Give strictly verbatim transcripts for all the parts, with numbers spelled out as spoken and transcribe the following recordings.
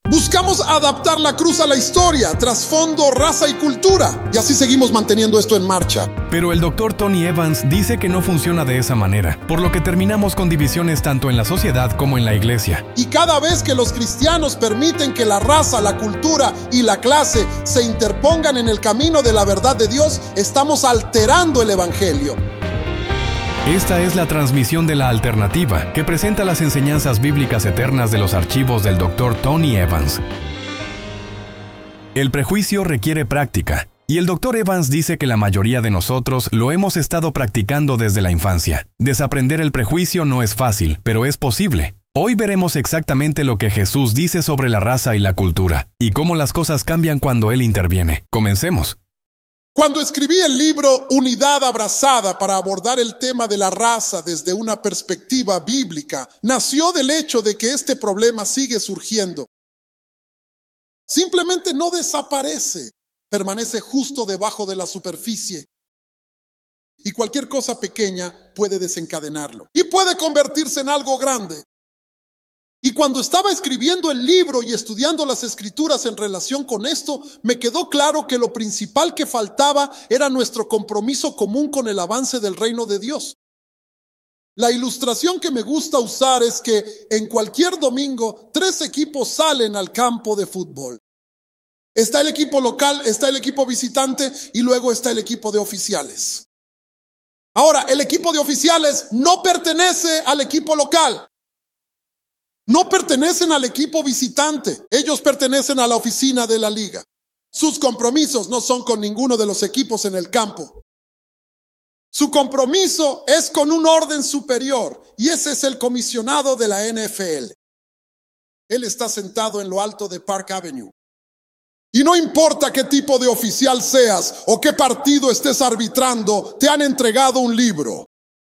Buscamos adaptar la cruz a la historia, trasfondo, raza y cultura. Y así seguimos manteniendo esto en marcha. Pero el doctor Tony Evans dice que no funciona de esa manera, por lo que terminamos con divisiones tanto en la sociedad como en la iglesia. Y cada vez que los cristianos permiten que la raza, la cultura y la clase se interpongan en el camino de la verdad de Dios, estamos alterando el evangelio. Esta es la transmisión de La Alternativa, que presenta las enseñanzas bíblicas eternas de los archivos del doctor Tony Evans. El prejuicio requiere práctica, y el doctor Evans dice que la mayoría de nosotros lo hemos estado practicando desde la infancia. Desaprender el prejuicio no es fácil, pero es posible. Hoy veremos exactamente lo que Jesús dice sobre la raza y la cultura, y cómo las cosas cambian cuando Él interviene. Comencemos. Cuando escribí el libro Unidad Abrazada para abordar el tema de la raza desde una perspectiva bíblica, nació del hecho de que este problema sigue surgiendo. Simplemente no desaparece, permanece justo debajo de la superficie. Y cualquier cosa pequeña puede desencadenarlo. Y puede convertirse en algo grande. Y cuando estaba escribiendo el libro y estudiando las escrituras en relación con esto, me quedó claro que lo principal que faltaba era nuestro compromiso común con el avance del reino de Dios. La ilustración que me gusta usar es que en cualquier domingo, tres equipos salen al campo de fútbol. Está el equipo local, está el equipo visitante y luego está el equipo de oficiales. Ahora, el equipo de oficiales no pertenece al equipo local. No pertenecen al equipo visitante, ellos pertenecen a la oficina de la liga. Sus compromisos no son con ninguno de los equipos en el campo. Su compromiso es con un orden superior y ese es el comisionado de la N F L. Él está sentado en lo alto de Park Avenue. Y no importa qué tipo de oficial seas o qué partido estés arbitrando, te han entregado un libro.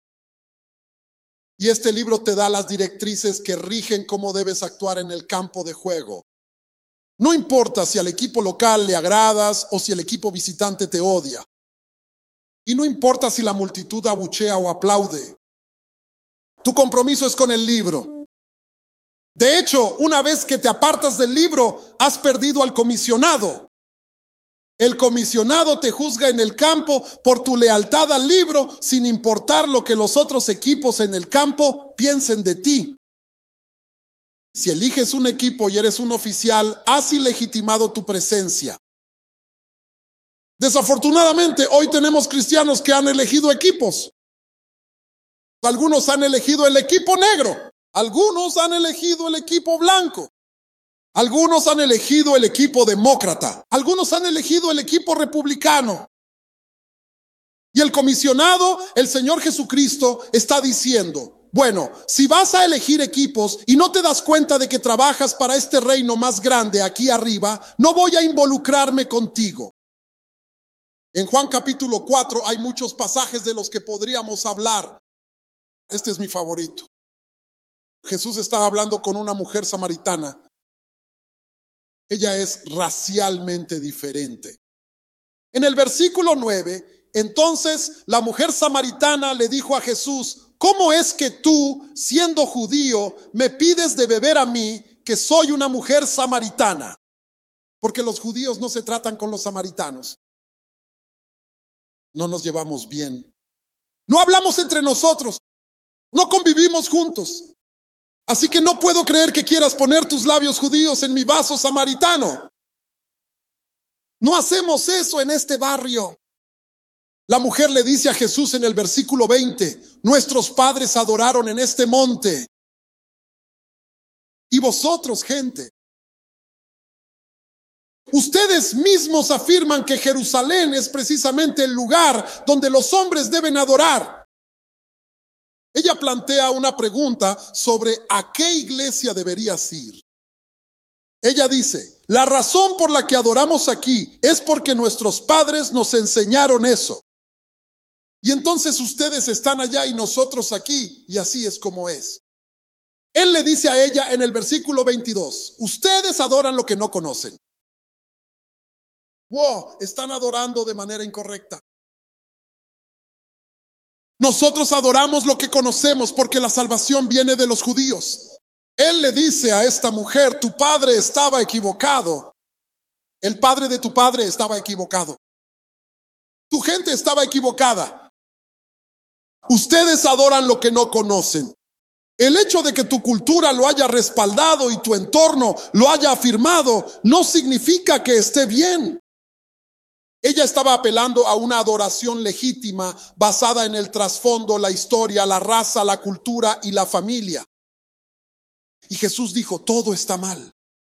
Y este libro te da las directrices que rigen cómo debes actuar en el campo de juego. No importa si al equipo local le agradas o si el equipo visitante te odia. Y no importa si la multitud abuchea o aplaude. Tu compromiso es con el libro. De hecho, una vez que te apartas del libro, has perdido al comisionado. El comisionado te juzga en el campo por tu lealtad al libro, sin importar lo que los otros equipos en el campo piensen de ti. Si eliges un equipo y eres un oficial, has ilegitimado tu presencia. Desafortunadamente, hoy tenemos cristianos que han elegido equipos. Algunos han elegido el equipo negro, algunos han elegido el equipo blanco. Algunos han elegido el equipo demócrata, algunos han elegido el equipo republicano. Y el comisionado, el Señor Jesucristo, está diciendo, bueno, si vas a elegir equipos y no te das cuenta de que trabajas para este reino más grande aquí arriba, no voy a involucrarme contigo. En Juan capítulo cuatro hay muchos pasajes de los que podríamos hablar. Este es mi favorito. Jesús estaba hablando con una mujer samaritana. Ella es racialmente diferente. En el versículo nueve, entonces la mujer samaritana le dijo a Jesús, ¿cómo es que tú, siendo judío, me pides de beber a mí, que soy una mujer samaritana? Porque los judíos no se tratan con los samaritanos. No nos llevamos bien. No hablamos entre nosotros. No convivimos juntos. Así que no puedo creer que quieras poner tus labios judíos en mi vaso samaritano. No hacemos eso en este barrio. La mujer le dice a Jesús en el versículo veinte, nuestros padres adoraron en este monte. Y vosotros, gente, ustedes mismos afirman que Jerusalén es precisamente el lugar donde los hombres deben adorar. Ella plantea una pregunta sobre a qué iglesia deberías ir. Ella dice, la razón por la que adoramos aquí es porque nuestros padres nos enseñaron eso. Y entonces ustedes están allá y nosotros aquí, y así es como es. Él le dice a ella en el versículo veintidós, ustedes adoran lo que no conocen. Wow, están adorando de manera incorrecta. Nosotros adoramos lo que conocemos porque la salvación viene de los judíos. Él le dice a esta mujer, tu padre estaba equivocado. El padre de tu padre estaba equivocado. Tu gente estaba equivocada. Ustedes adoran lo que no conocen. El hecho de que tu cultura lo haya respaldado y tu entorno lo haya afirmado no significa que esté bien. Ella estaba apelando a una adoración legítima basada en el trasfondo, la historia, la raza, la cultura y la familia. Y Jesús dijo, todo está mal.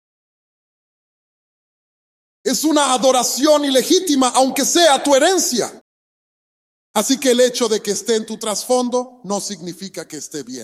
Es una adoración ilegítima, aunque sea tu herencia. Así que el hecho de que esté en tu trasfondo no significa que esté bien.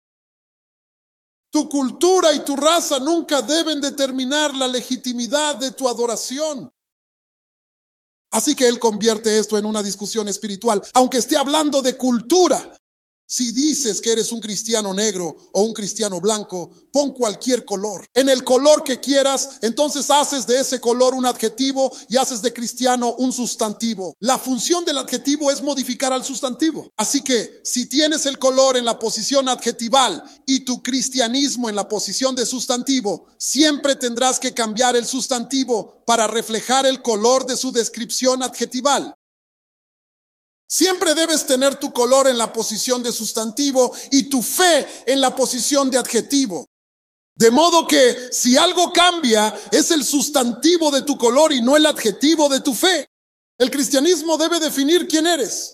Tu cultura y tu raza nunca deben determinar la legitimidad de tu adoración. Así que él convierte esto en una discusión espiritual, aunque esté hablando de cultura. Si dices que eres un cristiano negro o un cristiano blanco, pon cualquier color. En el color que quieras, entonces haces de ese color un adjetivo y haces de cristiano un sustantivo. La función del adjetivo es modificar al sustantivo. Así que si tienes el color en la posición adjetival y tu cristianismo en la posición de sustantivo, siempre tendrás que cambiar el sustantivo para reflejar el color de su descripción adjetival. Siempre debes tener tu color en la posición de sustantivo y tu fe en la posición de adjetivo. De modo que si algo cambia, es el sustantivo de tu color y no el adjetivo de tu fe. El cristianismo debe definir quién eres.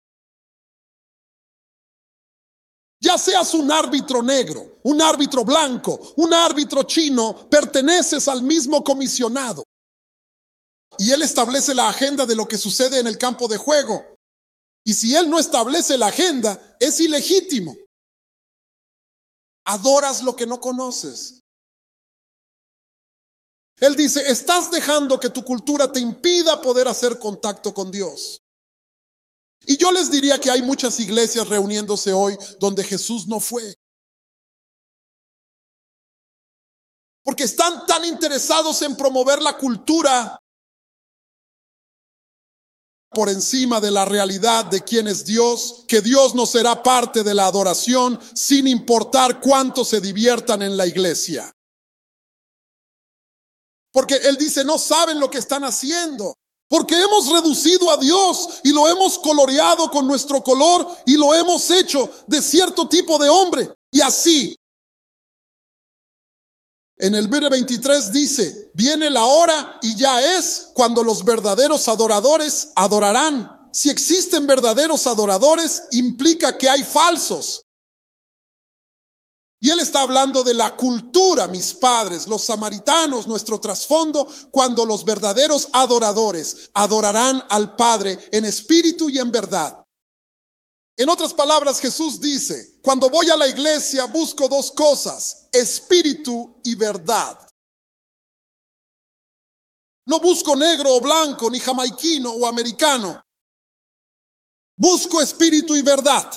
Ya seas un árbitro negro, un árbitro blanco, un árbitro chino, perteneces al mismo comisionado. Y él establece la agenda de lo que sucede en el campo de juego. Y si él no establece la agenda, es ilegítimo. Adoras lo que no conoces. Él dice, estás dejando que tu cultura te impida poder hacer contacto con Dios. Y yo les diría que hay muchas iglesias reuniéndose hoy donde Jesús no fue. Porque están tan interesados en promover la cultura por encima de la realidad de quién es Dios, que Dios no será parte de la adoración sin importar cuánto se diviertan en la iglesia. Porque Él dice, no saben lo que están haciendo, porque hemos reducido a Dios y lo hemos coloreado con nuestro color y lo hemos hecho de cierto tipo de hombre. Y así, en el verso veintitrés dice, viene la hora y ya es cuando los verdaderos adoradores adorarán. Si existen verdaderos adoradores, implica que hay falsos. Y él está hablando de la cultura, mis padres, los samaritanos, nuestro trasfondo, cuando los verdaderos adoradores adorarán al Padre en espíritu y en verdad. En otras palabras, Jesús dice, cuando voy a la iglesia busco dos cosas, espíritu y verdad. No busco negro o blanco, ni jamaiquino o americano. Busco espíritu y verdad.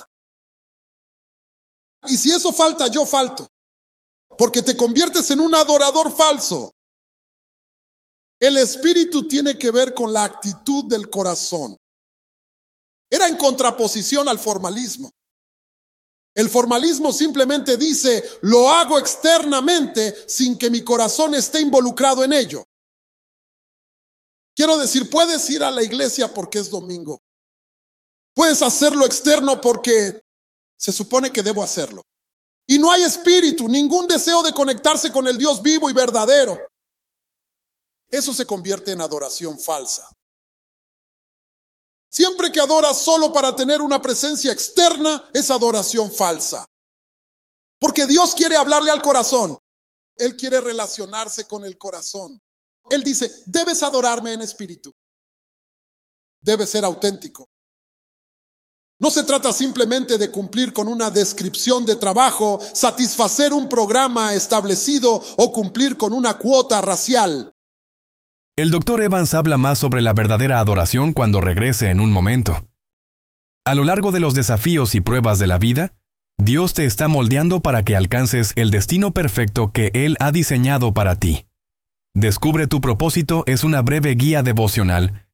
Y si eso falta, yo falto. Porque te conviertes en un adorador falso. El espíritu tiene que ver con la actitud del corazón. Era en contraposición al formalismo. El formalismo simplemente dice, lo hago externamente sin que mi corazón esté involucrado en ello. Quiero decir, puedes ir a la iglesia porque es domingo. Puedes hacerlo externo porque se supone que debo hacerlo. Y no hay espíritu, ningún deseo de conectarse con el Dios vivo y verdadero. Eso se convierte en adoración falsa. Siempre que adoras solo para tener una presencia externa, es adoración falsa. Porque Dios quiere hablarle al corazón. Él quiere relacionarse con el corazón. Él dice, debes adorarme en espíritu. Debes ser auténtico. No se trata simplemente de cumplir con una descripción de trabajo, satisfacer un programa establecido o cumplir con una cuota racial. El doctor Evans habla más sobre la verdadera adoración cuando regrese en un momento. A lo largo de los desafíos y pruebas de la vida, Dios te está moldeando para que alcances el destino perfecto que Él ha diseñado para ti. Descubre tu propósito es una breve guía devocional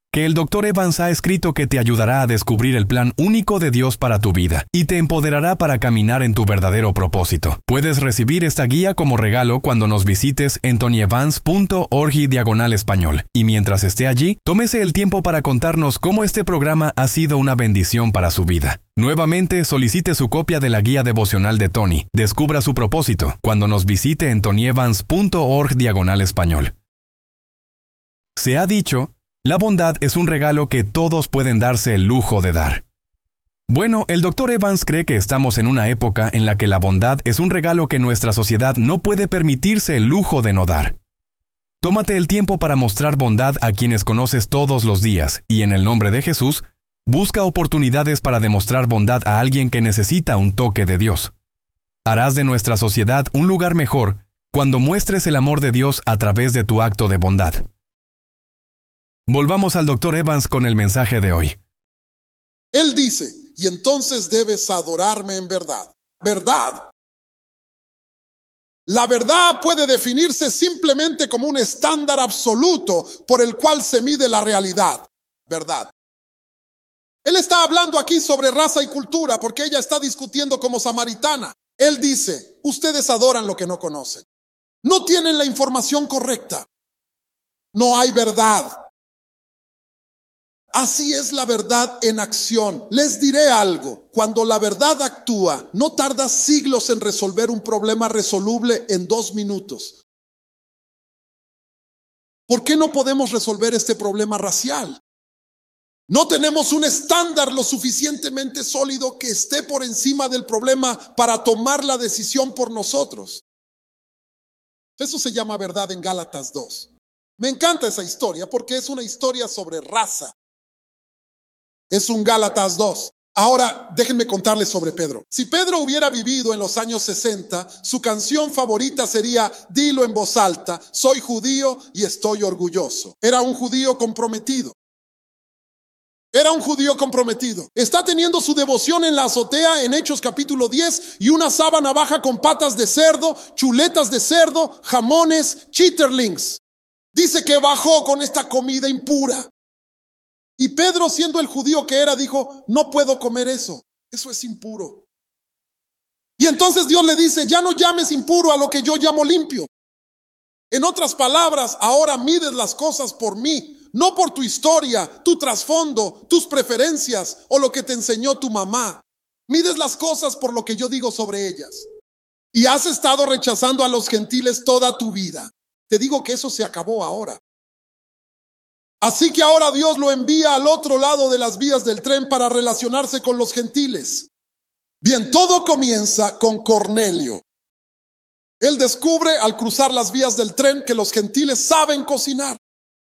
que el doctor Evans ha escrito que te ayudará a descubrir el plan único de Dios para tu vida y te empoderará para caminar en tu verdadero propósito. Puedes recibir esta guía como regalo cuando nos visites en tonyevans punto org diagonal español. Y mientras esté allí, tómese el tiempo para contarnos cómo este programa ha sido una bendición para su vida. Nuevamente, solicite su copia de la guía devocional de Tony. Descubra su propósito cuando nos visite en tonyevans punto org diagonal español. Se ha dicho, la bondad es un regalo que todos pueden darse el lujo de dar. Bueno, el doctor Evans cree que estamos en una época en la que la bondad es un regalo que nuestra sociedad no puede permitirse el lujo de no dar. Tómate el tiempo para mostrar bondad a quienes conoces todos los días y en el nombre de Jesús, busca oportunidades para demostrar bondad a alguien que necesita un toque de Dios. Harás de nuestra sociedad un lugar mejor cuando muestres el amor de Dios a través de tu acto de bondad. Volvamos al doctor Evans con el mensaje de hoy. Él dice, y entonces debes adorarme en verdad. ¿Verdad? La verdad puede definirse simplemente como un estándar absoluto por el cual se mide la realidad. ¿Verdad? Él está hablando aquí sobre raza y cultura porque ella está discutiendo como samaritana. Él dice, ustedes adoran lo que no conocen. No tienen la información correcta. No hay verdad. Así es la verdad en acción. Les diré algo. Cuando la verdad actúa, no tarda siglos en resolver un problema resoluble en dos minutos. ¿Por qué no podemos resolver este problema racial? No tenemos un estándar lo suficientemente sólido que esté por encima del problema para tomar la decisión por nosotros. Eso se llama verdad en Gálatas dos. Me encanta esa historia porque es una historia sobre raza. Es un Gálatas dos. Ahora, déjenme contarles sobre Pedro. Si Pedro hubiera vivido en los años sesenta, su canción favorita sería Dilo en voz alta, soy judío y estoy orgulloso. Era un judío comprometido. Era un judío comprometido. Está teniendo su devoción en la azotea en Hechos capítulo diez y una sábana baja con patas de cerdo, chuletas de cerdo, jamones, chitterlings. Dice que bajó con esta comida impura. Y Pedro, siendo el judío que era, dijo, no puedo comer eso, eso es impuro. Y entonces Dios le dice, ya no llames impuro a lo que yo llamo limpio. En otras palabras, ahora mides las cosas por mí, no por tu historia, tu trasfondo, tus preferencias o lo que te enseñó tu mamá. Mides las cosas por lo que yo digo sobre ellas. Y has estado rechazando a los gentiles toda tu vida. Te digo que eso se acabó ahora. Así que ahora Dios lo envía al otro lado de las vías del tren para relacionarse con los gentiles. Bien, todo comienza con Cornelio. Él descubre al cruzar las vías del tren que los gentiles saben cocinar.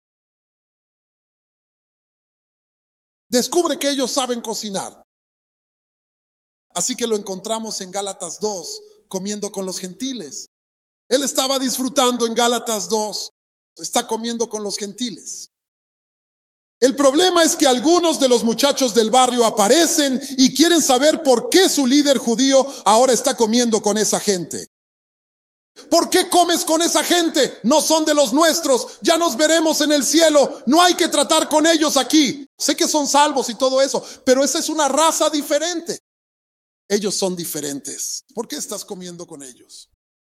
Descubre que ellos saben cocinar. Así que lo encontramos en Gálatas dos, comiendo con los gentiles. Él estaba disfrutando en Gálatas dos, está comiendo con los gentiles. El problema es que algunos de los muchachos del barrio aparecen y quieren saber por qué su líder judío ahora está comiendo con esa gente. ¿Por qué comes con esa gente? No son de los nuestros, ya nos veremos en el cielo, no hay que tratar con ellos aquí. Sé que son salvos y todo eso, pero esa es una raza diferente. Ellos son diferentes. ¿Por qué estás comiendo con ellos?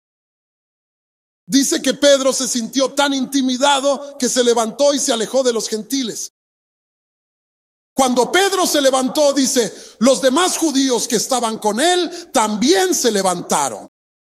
Dice que Pedro se sintió tan intimidado que se levantó y se alejó de los gentiles. Cuando Pedro se levantó, dice, los demás judíos que estaban con él también se levantaron.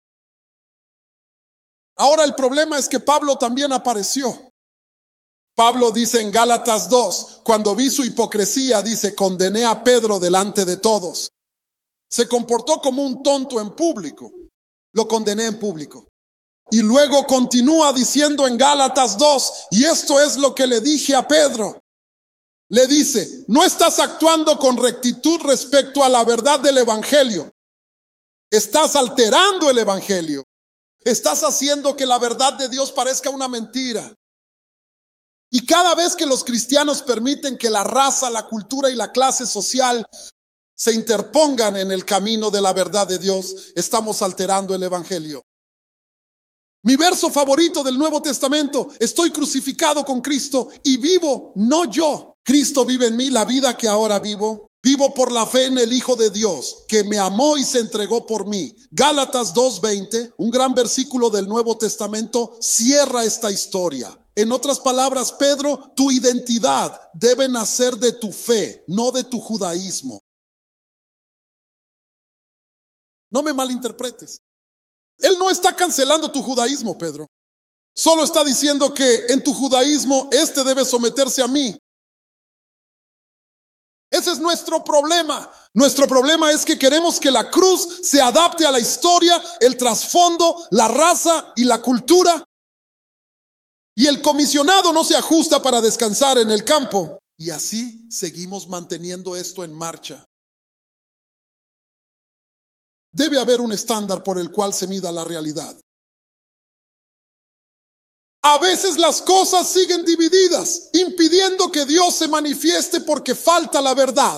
Ahora el problema es que Pablo también apareció. Pablo dice en Gálatas dos, cuando vi su hipocresía, dice, condené a Pedro delante de todos. Se comportó como un tonto en público. Lo condené en público. Y luego continúa diciendo en Gálatas dos, y esto es lo que le dije a Pedro. Le dice, no estás actuando con rectitud respecto a la verdad del evangelio. Estás alterando el evangelio. Estás haciendo que la verdad de Dios parezca una mentira. Y cada vez que los cristianos permiten que la raza, la cultura y la clase social se interpongan en el camino de la verdad de Dios, estamos alterando el evangelio. Mi verso favorito del Nuevo Testamento: estoy crucificado con Cristo y vivo, no yo. Cristo vive en mí. La vida que ahora vivo, vivo por la fe en el Hijo de Dios, que me amó y se entregó por mí. Gálatas dos veinte, un gran versículo del Nuevo Testamento, cierra esta historia. En otras palabras, Pedro, tu identidad debe nacer de tu fe, no de tu judaísmo. No me malinterpretes. Él no está cancelando tu judaísmo, Pedro. Solo está diciendo que en tu judaísmo este debe someterse a mí. Ese es nuestro problema. Nuestro problema es que queremos que la cruz se adapte a la historia, el trasfondo, la raza y la cultura. Y el comisionado no se ajusta para descansar en el campo. Y así seguimos manteniendo esto en marcha. Debe haber un estándar por el cual se mida la realidad. A veces las cosas siguen divididas, impidiendo que Dios se manifieste porque falta la verdad.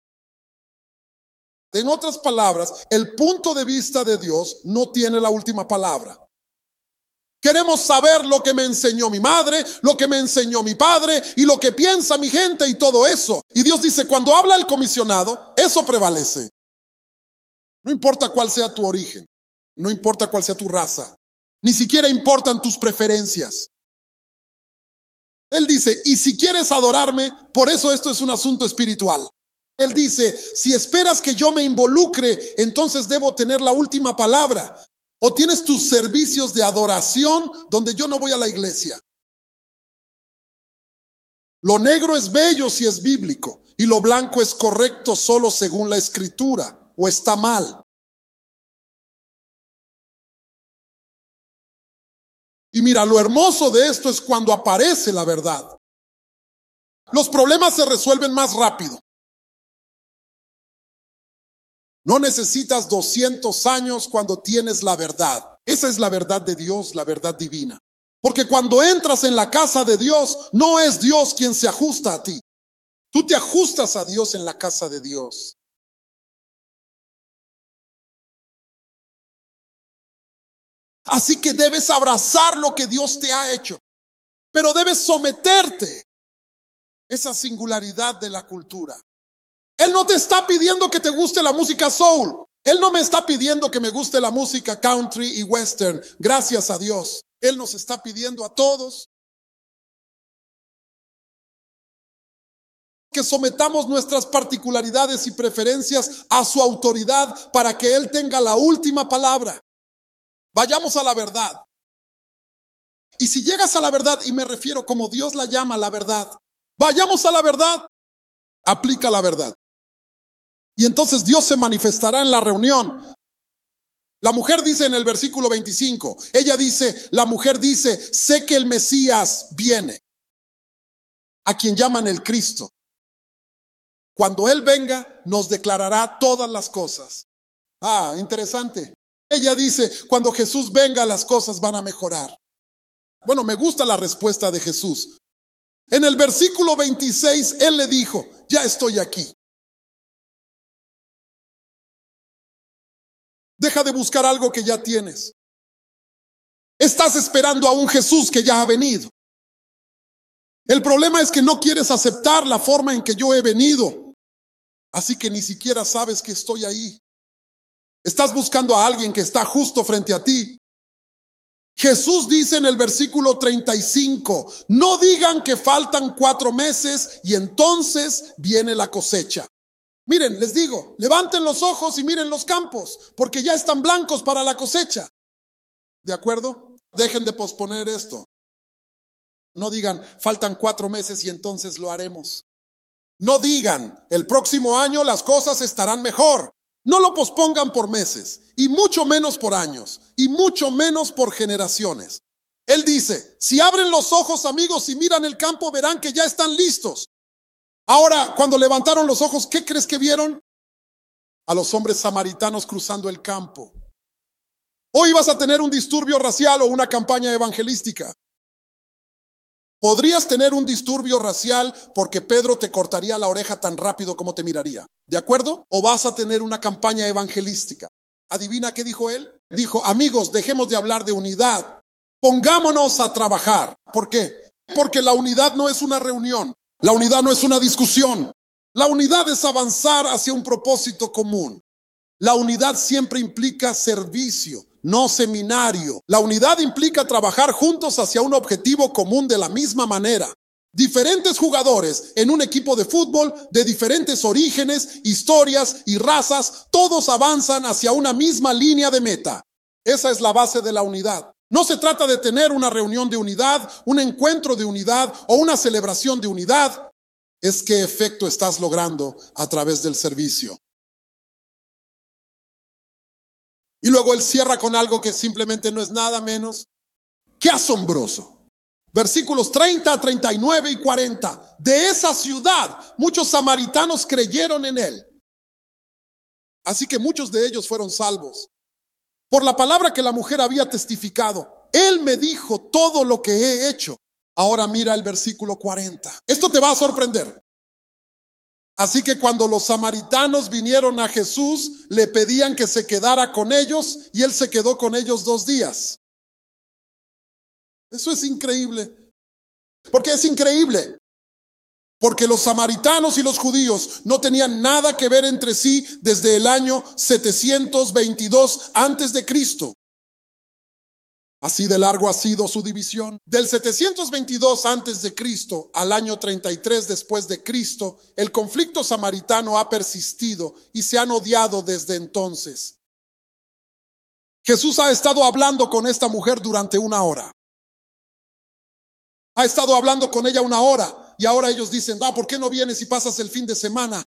En otras palabras, el punto de vista de Dios no tiene la última palabra. Queremos saber lo que me enseñó mi madre, lo que me enseñó mi padre y lo que piensa mi gente y todo eso. Y Dios dice, cuando habla el comisionado, eso prevalece. No importa cuál sea tu origen, no importa cuál sea tu raza, ni siquiera importan tus preferencias. Él dice, y si quieres adorarme, por eso esto es un asunto espiritual. Él dice, si esperas que yo me involucre, entonces debo tener la última palabra. O tienes tus servicios de adoración donde yo no voy a la iglesia. Lo negro es bello si es bíblico, y lo blanco es correcto solo según la escritura. ¿O está mal? Y mira, lo hermoso de esto es cuando aparece la verdad. Los problemas se resuelven más rápido. No necesitas doscientos años cuando tienes la verdad. Esa es la verdad de Dios, la verdad divina. Porque cuando entras en la casa de Dios, no es Dios quien se ajusta a ti. Tú te ajustas a Dios en la casa de Dios. Así que debes abrazar lo que Dios te ha hecho, pero debes someterte a esa singularidad de la cultura. Él no te está pidiendo que te guste la música soul. Él no me está pidiendo que me guste la música country y western. Gracias a Dios. Él nos está pidiendo a todos que sometamos nuestras particularidades y preferencias a su autoridad para que Él tenga la última palabra. Vayamos a la verdad. Y si llegas a la verdad, y me refiero como Dios la llama la verdad, vayamos a la verdad, aplica la verdad. Y entonces Dios se manifestará en la reunión. La mujer dice en el versículo veinticinco, ella dice, la mujer dice, sé que el Mesías viene, a quien llaman el Cristo. Cuando Él venga, nos declarará todas las cosas. Ah, interesante. Ella dice, cuando Jesús venga, las cosas van a mejorar. Bueno, me gusta la respuesta de Jesús. En el versículo veintiséis, Él le dijo, ya estoy aquí. Deja de buscar algo que ya tienes. Estás esperando a un Jesús que ya ha venido. El problema es que no quieres aceptar la forma en que yo he venido. Así que ni siquiera sabes que estoy ahí. Estás buscando a alguien que está justo frente a ti. Jesús dice en el versículo treinta y cinco, no digan que faltan cuatro meses y entonces viene la cosecha. Miren, les digo, levanten los ojos y miren los campos, porque ya están blancos para la cosecha. ¿De acuerdo? Dejen de posponer esto. No digan, faltan cuatro meses y entonces lo haremos. No digan, el próximo año las cosas estarán mejor. No lo pospongan por meses, y mucho menos por años, y mucho menos por generaciones. Él dice, si abren los ojos, amigos, y miran el campo, verán que ya están listos. Ahora, cuando levantaron los ojos, ¿qué crees que vieron? A los hombres samaritanos cruzando el campo. Hoy vas a tener un disturbio racial o una campaña evangelística. Podrías tener un disturbio racial porque Pedro te cortaría la oreja tan rápido como te miraría. ¿De acuerdo? O vas a tener una campaña evangelística. ¿Adivina qué dijo él? Dijo, amigos, dejemos de hablar de unidad Pongámonos a trabajar. ¿Por qué? Porque la unidad no es una reunión. La unidad no es una discusión. La unidad es avanzar hacia un propósito común. La unidad siempre implica servicio, no seminario. La unidad implica trabajar juntos hacia un objetivo común de la misma manera. Diferentes jugadores en un equipo de fútbol de diferentes orígenes, historias y razas, todos avanzan hacia una misma línea de meta. Esa es la base de la unidad. No se trata de tener una reunión de unidad, un encuentro de unidad o una celebración de unidad. Es qué efecto estás logrando a través del servicio. Y luego él cierra con algo que simplemente no es nada menos que asombroso. Versículos treinta, treinta y nueve y cuarenta. De esa ciudad, muchos samaritanos creyeron en él. Así que muchos de ellos fueron salvos por la palabra que la mujer había testificado. Él me dijo todo lo que he hecho. Ahora mira el versículo cuarenta. Esto te va a sorprender. Así que cuando los samaritanos vinieron a Jesús, le pedían que se quedara con ellos y él se quedó con ellos dos días. Eso es increíble. ¿Por qué es increíble? Porque los samaritanos y los judíos no tenían nada que ver entre sí desde el año setecientos veintidós antes de Cristo. Así de largo ha sido su división. Del setecientos veintidós antes de Cristo al año treinta y tres después de Cristo, el conflicto samaritano ha persistido y se han odiado desde entonces. Jesús ha estado hablando con esta mujer durante una hora. Ha estado hablando con ella una hora y ahora ellos dicen, ah, ¿por qué no vienes y pasas el fin de semana?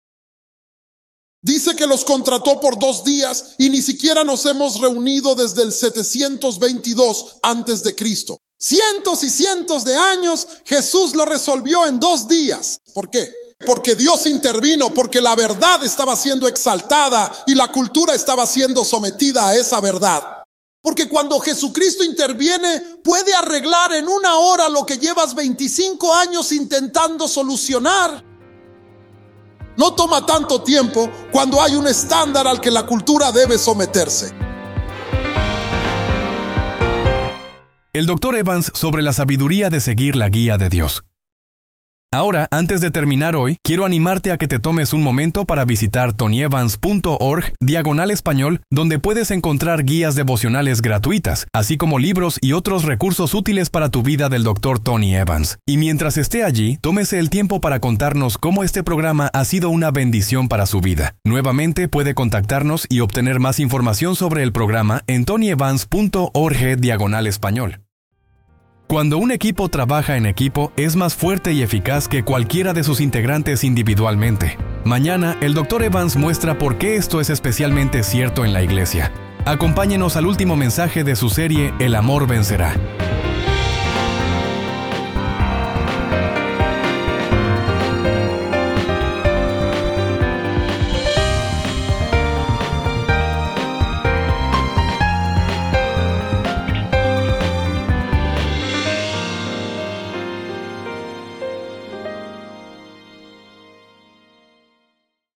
Dice que los contrató por dos días y ni siquiera nos hemos reunido desde el setecientos veintidós antes de Cristo. Cientos y cientos de años, Jesús lo resolvió en dos días. ¿Por qué? Porque Dios intervino, porque la verdad estaba siendo exaltada y la cultura estaba siendo sometida a esa verdad. Porque cuando Jesucristo interviene, puede arreglar en una hora lo que llevas veinticinco años intentando solucionar. No toma tanto tiempo cuando hay un estándar al que la cultura debe someterse. El doctor Evans sobre la sabiduría de seguir la guía de Dios. Ahora, antes de terminar hoy, quiero animarte a que te tomes un momento para visitar tonyevans punto org diagonal español, donde puedes encontrar guías devocionales gratuitas, así como libros y otros recursos útiles para tu vida del doctor Tony Evans. Y mientras esté allí, tómese el tiempo para contarnos cómo este programa ha sido una bendición para su vida. Nuevamente puede contactarnos y obtener más información sobre el programa en tonyevans punto org diagonal español. Cuando un equipo trabaja en equipo, es más fuerte y eficaz que cualquiera de sus integrantes individualmente. Mañana, el doctor Evans muestra por qué esto es especialmente cierto en la iglesia. Acompáñenos al último mensaje de su serie El amor vencerá.